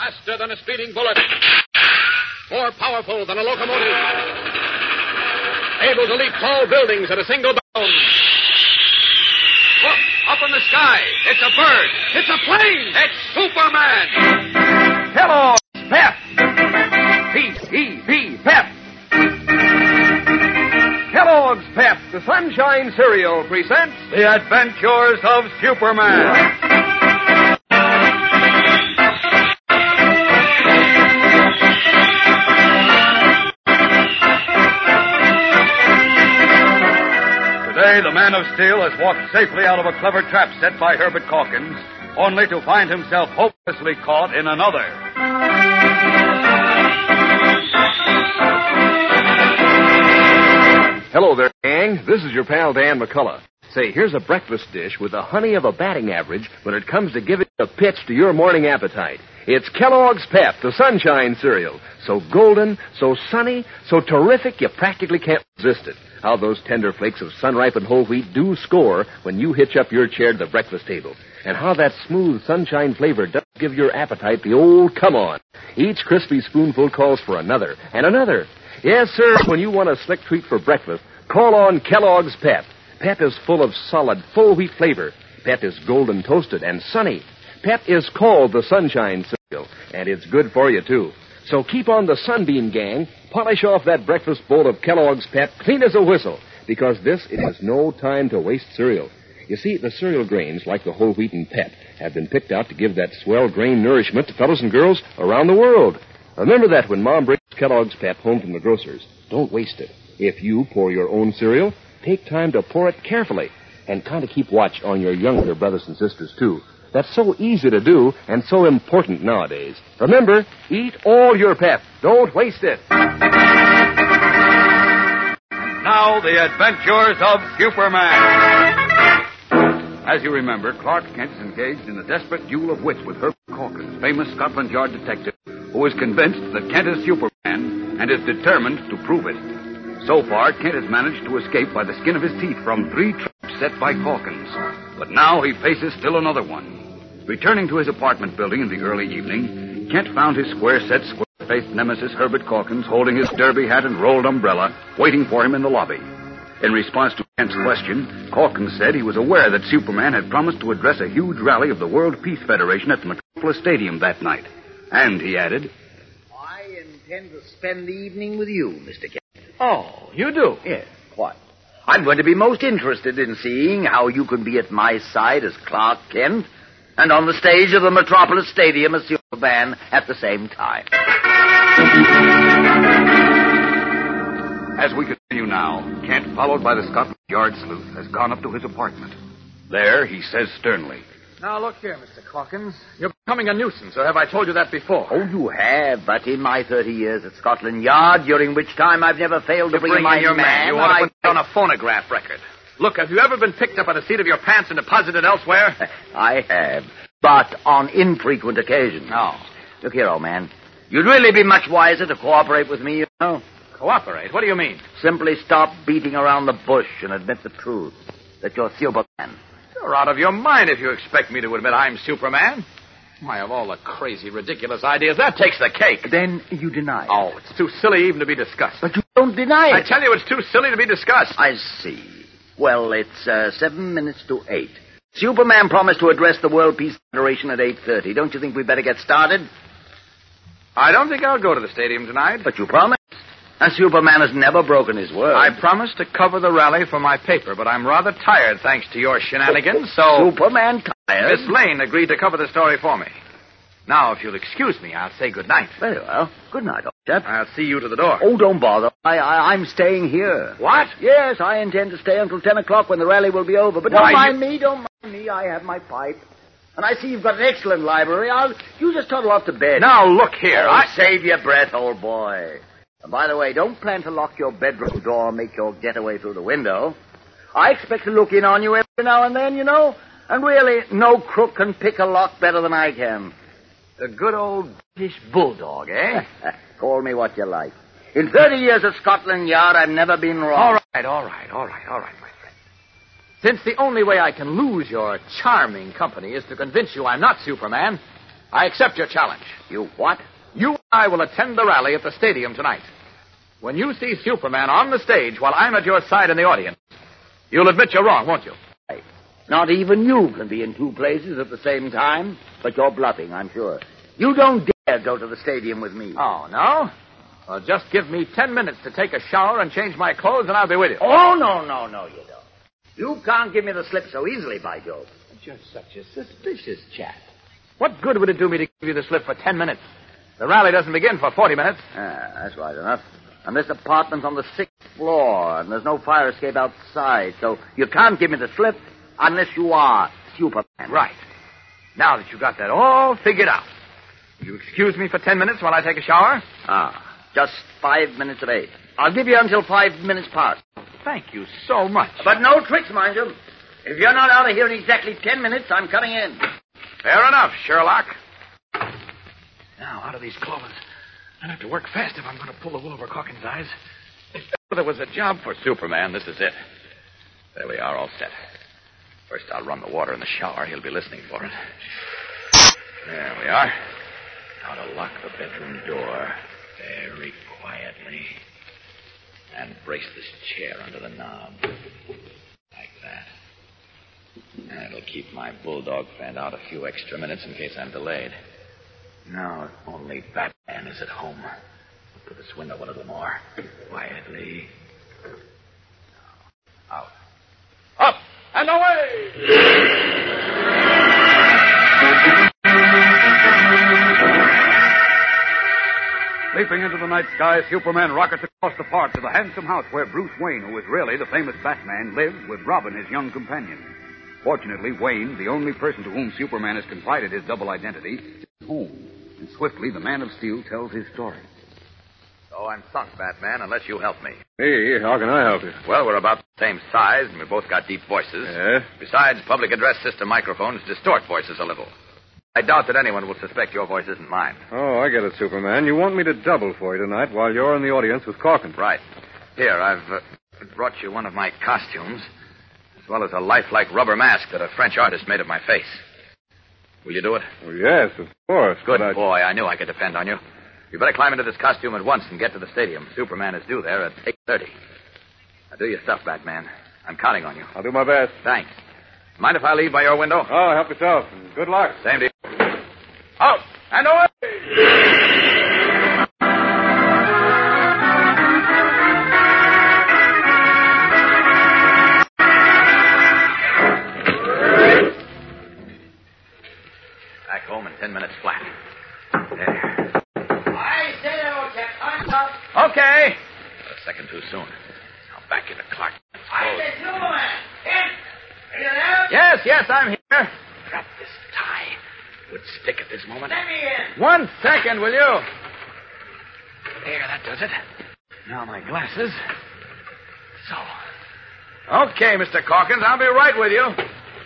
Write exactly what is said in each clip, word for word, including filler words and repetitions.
Faster than a speeding bullet. More powerful than a locomotive. Able to leap tall buildings at a single bound. Look, up in the sky. It's a bird. It's a plane. It's Superman. Kellogg's Pep. P E P, Pep. Kellogg's Pep, the Sunshine Cereal, presents The Adventures of Superman. Today, the Man of Steel has walked safely out of a clever trap set by Herbert Calkins, only to find himself hopelessly caught in another. Hello there, gang. This is your pal Dan McCullough. Say, here's a breakfast dish with the honey of a batting average when it comes to giving a pitch to your morning appetite. It's Kellogg's Pep, the Sunshine Cereal. So golden, so sunny, so terrific you practically can't resist it. How those tender flakes of sun-ripened whole wheat do score when you hitch up your chair to the breakfast table. And how that smooth sunshine flavor does give your appetite the old come-on. Each crispy spoonful calls for another, and another. Yes, sir, when you want a slick treat for breakfast, call on Kellogg's Pep. Pep is full of solid, full wheat flavor. Pep is golden toasted and sunny. Pep is called the Sunshine Cereal, and it's good for you, too. So keep on the Sunbeam, gang. Polish off that breakfast bowl of Kellogg's Pep clean as a whistle, because this it is no time to waste cereal. You see, the cereal grains, like the whole wheat and Pep, have been picked out to give that swell grain nourishment to fellows and girls around the world. Remember that when Mom brings Kellogg's Pep home from the grocer's. Don't waste it. If you pour your own cereal, take time to pour it carefully, and kind of keep watch on your younger brothers and sisters, too. That's so easy to do and so important nowadays. Remember, eat all your Pep. Don't waste it. Now, the adventures of Superman. As you remember, Clark Kent is engaged in a desperate duel of wits with Herbert Calkins, famous Scotland Yard detective, who is convinced that Kent is Superman and is determined to prove it. So far, Kent has managed to escape by the skin of his teeth from three traps set by Calkins. But now he faces still another one. Returning to his apartment building in the early evening, Kent found his square-set, square-faced nemesis Herbert Calkins holding his derby hat and rolled umbrella, waiting for him in the lobby. In response to Kent's question, Calkins said he was aware that Superman had promised to address a huge rally of the World Peace Federation at the Metropolis Stadium that night. And, he added, I intend to spend the evening with you, Mister Kent. Oh, you do? Yes, quite. I'm going to be most interested in seeing how you can be at my side as Clark Kent and on the stage of the Metropolis Stadium as Superman at the same time. As we continue now, Kent, followed by the Scotland Yard sleuth, has gone up to his apartment. There, he says sternly, Now, look here, Mister Calkins. You're becoming a nuisance, or have I told you that before? Oh, you have, but in my thirty years at Scotland Yard, during which time I've never failed to, to bring, bring my in your man. man. You want I... to put down a phonograph record. Look, have you ever been picked up by the seat of your pants and deposited elsewhere? I have, but on infrequent occasions. No. Look here, old man. You'd really be much wiser to cooperate with me, you know. Cooperate? What do you mean? Simply stop beating around the bush and admit the truth, that you're Superman. You're out of your mind if you expect me to admit I'm Superman. Why, of all the crazy, ridiculous ideas, that takes the cake. Then you deny it. Oh, it's too silly even to be discussed. But you don't deny it. I tell you, it's too silly to be discussed. I see. Well, it's uh, seven minutes to eight. Superman promised to address the World Peace Federation at eight thirty. Don't you think we'd better get started? I don't think I'll go to the stadium tonight. But you promised. And Superman has never broken his word. I promised to cover the rally for my paper, but I'm rather tired thanks to your shenanigans, so... Superman tired? Miss Lane agreed to cover the story for me. Now, if you'll excuse me, I'll say good night. Very well. Good night, old chap. I'll see you to the door. Oh, don't bother. I, I, I'm staying here. What? Yes, I intend to stay until ten o'clock when the rally will be over. But don't Why, mind you... me, don't mind me. I have my pipe. And I see you've got an excellent library. I'll... You just toddle off to bed. Now, look here. Oh, I... Save your breath, old boy. And by the way, don't plan to lock your bedroom door and make your getaway through the window. I expect to look in on you every now and then, you know. And really, no crook can pick a lock better than I can. The good old British bulldog, eh? Call me what you like. In thirty years at Scotland Yard, I've never been wrong. All right, all right, all right, all right, my friend. Since the only way I can lose your charming company is to convince you I'm not Superman, I accept your challenge. You what? You and I will attend the rally at the stadium tonight. When you see Superman on the stage while I'm at your side in the audience, you'll admit you're wrong, won't you? Not even you can be in two places at the same time, but you're bluffing, I'm sure. You don't dare go to the stadium with me. Oh, no? Well, just give me ten minutes to take a shower and change my clothes, and I'll be with you. Oh, no, no, no, you don't. You can't give me the slip so easily, by Jove. But you're such a suspicious chap. What good would it do me to give you the slip for ten minutes? The rally doesn't begin for forty minutes. Ah, that's right enough. And this apartment's on the sixth floor, and there's no fire escape outside, so you can't give me the slip unless you are Superman. Right. Now that you got that all figured out, will you excuse me for ten minutes while I take a shower? Ah, just five minutes of eight. I'll give you until five minutes past. Thank you so much. But no tricks, mind you. If you're not out of here in exactly ten minutes, I'm coming in. Fair enough, Sherlock. Now, out of these clothes. I'll have to work fast if I'm going to pull the wool over Calkins' eyes. If there was a job for Superman, this is it. There we are, all set. First, I'll run the water in the shower. He'll be listening for it. There we are. Now to lock the bedroom door very quietly. And brace this chair under the knob. Like that. That'll keep my bulldog fan out a few extra minutes in case I'm delayed. Now, if only Batman is at home. I'll put this window a little more. Quietly. Out. Up and away! Leaping into the night sky, Superman rockets across the park to the handsome house where Bruce Wayne, who is really the famous Batman, lives with Robin, his young companion. Fortunately, Wayne, the only person to whom Superman has confided his double identity, is home. And swiftly, the Man of Steel tells his story. So I'm sunk, Batman, unless you help me. Hey, how can I help you? Well, we're about the same size, and we both got deep voices. Yeah? Besides, public address system microphones distort voices a little. I doubt that anyone will suspect your voice isn't mine. Oh, I get it, Superman. You want me to double for you tonight while you're in the audience with Calkins. Right. Here, I've uh, brought you one of my costumes, as well as a lifelike rubber mask that a French artist made of my face. Will you do it? Well, yes, of course. Good I... boy. I knew I could depend on you. You better climb into this costume at once and get to the stadium. Superman is due there at eight thirty. Now, do your stuff, Batman. I'm counting on you. I'll do my best. Thanks. Mind if I leave by your window? Oh, help yourself. And good luck. Same to you. Out and away! Back home in ten minutes flat. There. I say that, old chap. I'm up. Okay. A second too soon. Now back into Clark. I said, Superman. Kent, are you there? Yes, yes, I'm here. Drop this tie. Would stick at this moment. Let me in. One second, will you? There, that does it. Now my glasses. So. Okay, Mister Calkins, I'll be right with you.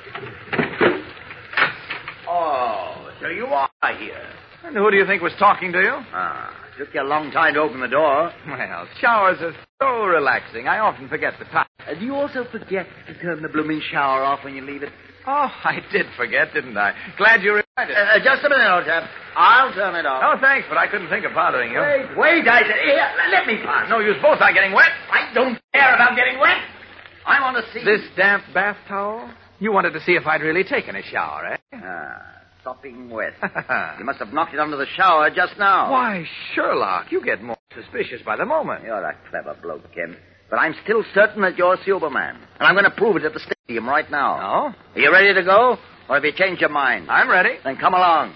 Oh, so you are here. And who do you think was talking to you? Ah, took you a long time to open the door. Well, showers are so relaxing. I often forget the time. Uh, do you also forget to turn the blooming shower off when you leave it? Oh, I did forget, didn't I? Glad you reminded me. Uh, just a minute, old chap. I'll turn it off. Oh, thanks, but I couldn't think of bothering you. Wait, wait, I said, here, let me pass. No use both are getting wet. I don't care about getting wet. I want to see... This damp bath towel? You wanted to see if I'd really taken a shower, eh? Ah, sopping wet. You must have knocked it under the shower just now. Why, Sherlock, you get more suspicious by the moment. You're a clever bloke, Ken. But I'm still certain that you're Superman. And I'm going to prove it at the stadium right now. Oh? Are you ready to go? Or have you changed your mind? I'm ready. Then come along.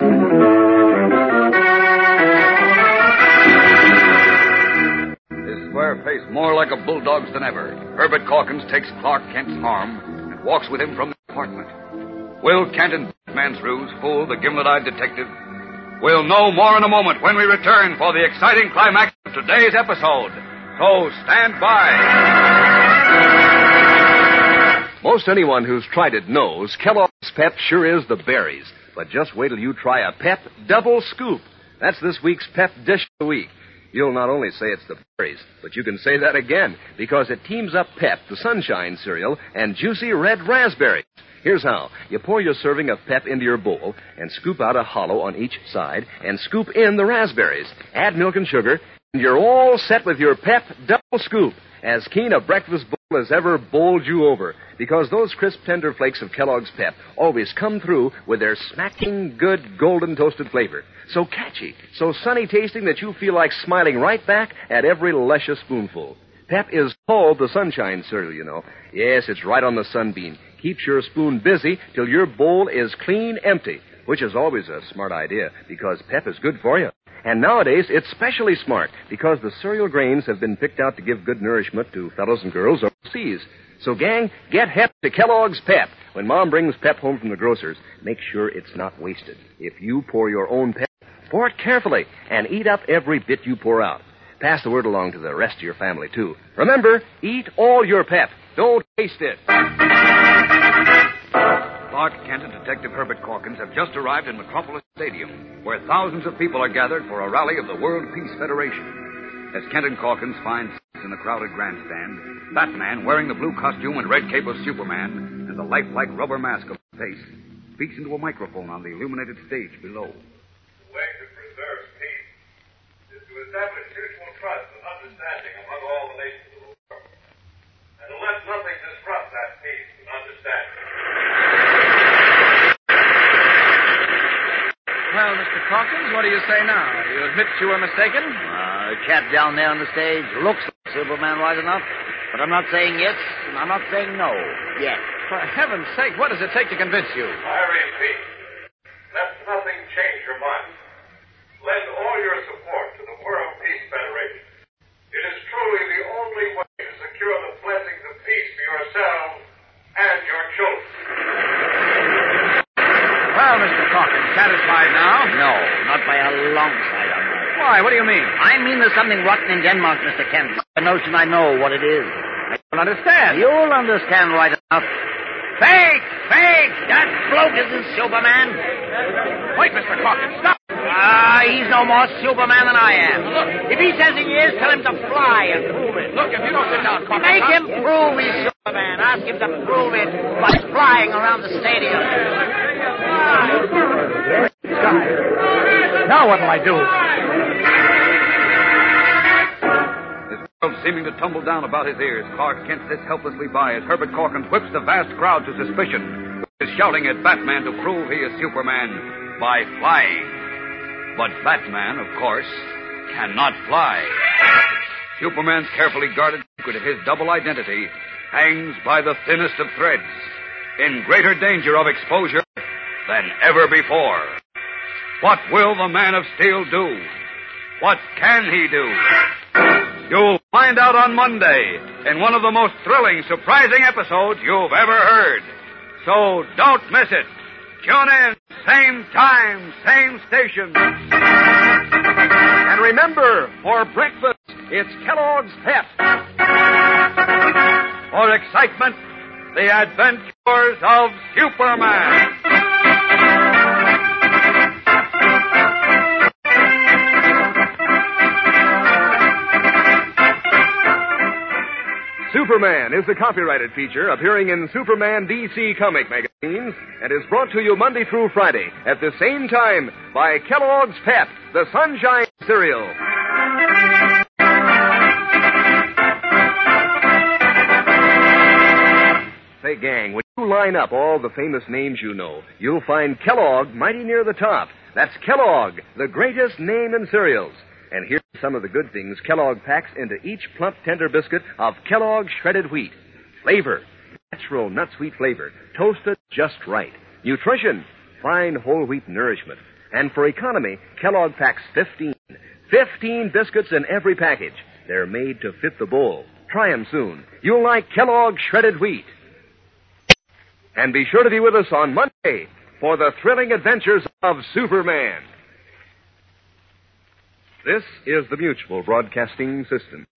His square face more like a bulldog's than ever. Herbert Calkins takes Clark Kent's arm and walks with him from the apartment. Will Kent and Batman's ruse fool the gimlet-eyed detective? We'll know more in a moment when we return for the exciting climax of today's episode. So stand by. Most anyone who's tried it knows Kellogg's Pep sure is the berries. But just wait till you try a Pep Double Scoop. That's this week's Pep Dish of the Week. You'll not only say it's the berries, but you can say that again, because it teams up Pep, the Sunshine cereal, and juicy red raspberries. Here's how. You pour your serving of Pep into your bowl and scoop out a hollow on each side and scoop in the raspberries. Add milk and sugar, and you're all set with your Pep double scoop. As keen a breakfast bowl as ever bowled you over, because those crisp, tender flakes of Kellogg's Pep always come through with their smacking, good, golden toasted flavor. So catchy, so sunny tasting that you feel like smiling right back at every luscious spoonful. Pep is called the Sunshine cereal, you know. Yes, it's right on the sunbeam. Keeps your spoon busy till your bowl is clean empty, which is always a smart idea, because Pep is good for you. And nowadays, it's specially smart, because the cereal grains have been picked out to give good nourishment to fellows and girls overseas. So, gang, get hep to Kellogg's Pep. When Mom brings Pep home from the grocer's, make sure it's not wasted. If you pour your own Pep, pour it carefully and eat up every bit you pour out. Pass the word along to the rest of your family, too. Remember, eat all your Pep. Don't waste it. Clark Kent and Detective Herbert Corkins have just arrived in Metropolis Stadium, where thousands of people are gathered for a rally of the World Peace Federation. As Kent and Corkins find seats in the crowded grandstand, Batman, wearing the blue costume and red cape of Superman and the lifelike rubber mask of his face, speaks into a microphone on the illuminated stage below. The way to preserve peace is to establish mutual trust and understanding among all the nations of the world, and to let nothing disrupt that peace and understanding. Well, Mister Corkins, what do you say now? Do you admit you were mistaken? Uh, the chap down there on the stage looks like Superman right enough, but I'm not saying yes, and I'm not saying no yet. For heaven's sake, what does it take to convince you? I repeat, let nothing change your mind. Lend all your support to the World Peace Federation. It is truly the only way to secure the blessings of peace for yourselves and your children. Well, Mister Corkins, satisfied now? No, not by a long sight, I'm not. Why? What do you mean? I mean there's something rotten in Denmark, Mister Kent. A notion I know what it is. I don't understand. You'll understand right enough. Fake! Fake! That bloke isn't Superman. Wait, Mister Corkins, stop. Ah, he's no more Superman than I am. Look, if he says he is, tell him to fly and prove it. Look, if you don't sit down, Corkins... Make him prove he's Superman. Ask him to prove it by flying around the stadium. Now what'll I do? His world seeming to tumble down about his ears, Clark Kent sits helplessly by as Herbert Corkins whips the vast crowd to suspicion, is shouting at Batman to prove he is Superman by flying. But Batman, of course, cannot fly. Superman's carefully guarded secret of his double identity hangs by the thinnest of threads, in greater danger of exposure than ever before. What will the Man of Steel do? What can he do? You'll find out on Monday in one of the most thrilling, surprising episodes you've ever heard. So don't miss it. Tune in, same time, same station. And remember, for breakfast, it's Kellogg's Pep. For excitement, the adventures of Superman. Superman is a copyrighted feature appearing in Superman D C comic magazines and is brought to you Monday through Friday at the same time by Kellogg's Pep, the Sunshine cereal. Say, gang, when you line up all the famous names you know, you'll find Kellogg mighty near the top. That's Kellogg, the greatest name in cereals. And here's some of the good things Kellogg packs into each plump, tender biscuit of Kellogg shredded wheat. Flavor, natural nut-sweet flavor, toasted just right. Nutrition, fine whole wheat nourishment. And for economy, Kellogg packs fifteen. fifteen biscuits in every package. They're made to fit the bowl. Try 'em soon. You'll like Kellogg shredded wheat. And be sure to be with us on Monday for the thrilling adventures of Superman. This is the Mutual Broadcasting System.